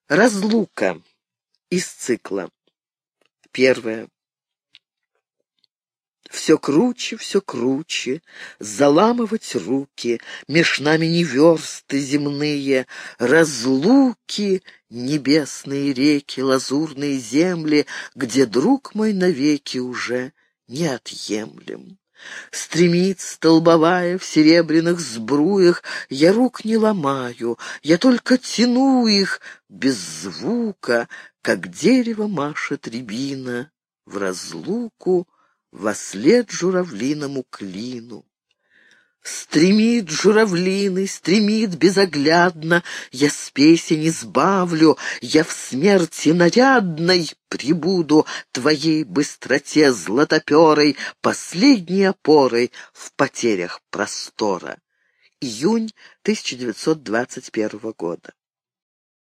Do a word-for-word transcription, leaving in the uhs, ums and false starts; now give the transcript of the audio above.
Разлука из цикла. Первое. Все круче, все круче, заламывать руки, меж нами не версты земные, разлуки, небесные реки, лазурные земли, где, друг мой, навеки уже неотъемлем. Стремит столбовая в серебряных сбруях, я рук не ломаю, я только тяну их без звука, как дерево машет рябина в разлуку вослед журавлиному клину. Стремит журавлиный, стремит безоглядно, я спеси не сбавлю, я в смерти нарядной прибуду твоей быстроте златоперой, последней опорой в потерях простора. Июнь тысяча девятьсот двадцать первого года.